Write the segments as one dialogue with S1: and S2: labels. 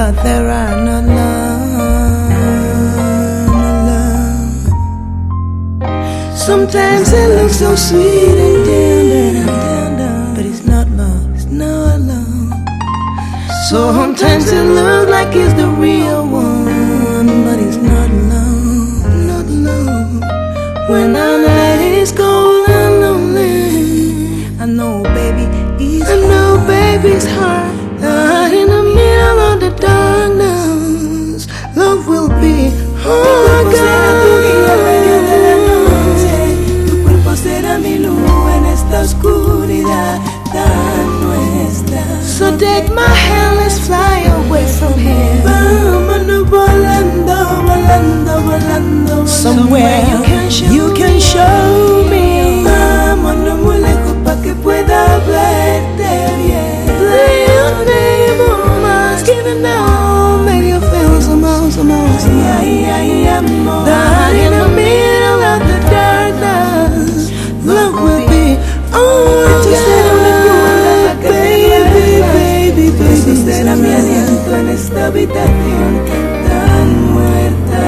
S1: but there are no love, no love. Sometimes it looks so sweet and tender, but it's not love, it's not love. Sometimes it looks like it's the real one, but it's not love, not love. When our night is cold and lonely, I know baby's heart. In the middle of the darkness, love will be oh God. Tu cuerpo será mi luz en esta oscuridad tan nuestra. So take my hand, let's fly away from here. Vámonos volando, volando, volando. Somewhere you can show me. Vámonos muy lejos pa' que pueda verte bien. Play your name on my skin and now make you feel somehow, somehow. That in the middle of the darkness, love will be always together. Baby, baby, baby. Eso será mi aliento en esta habitación tan muerta.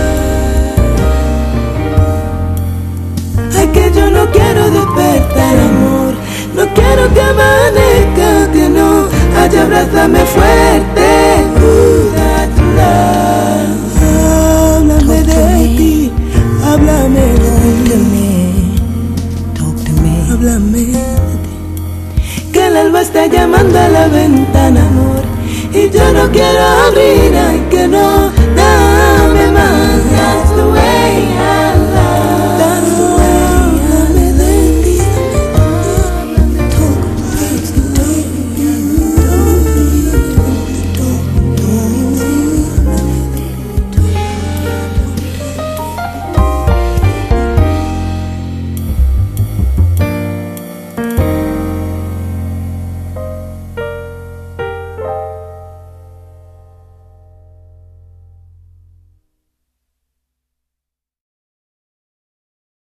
S1: Ay, que yo no quiero despertar, amor. No quiero que amanezca, que no haya, abrázame fuerte. That love. Háblame de ti, háblame de mí. Talk to me, háblame de ti. Que el alba está llamando a la ventana, amor, y yo no quiero abrir, ay, que no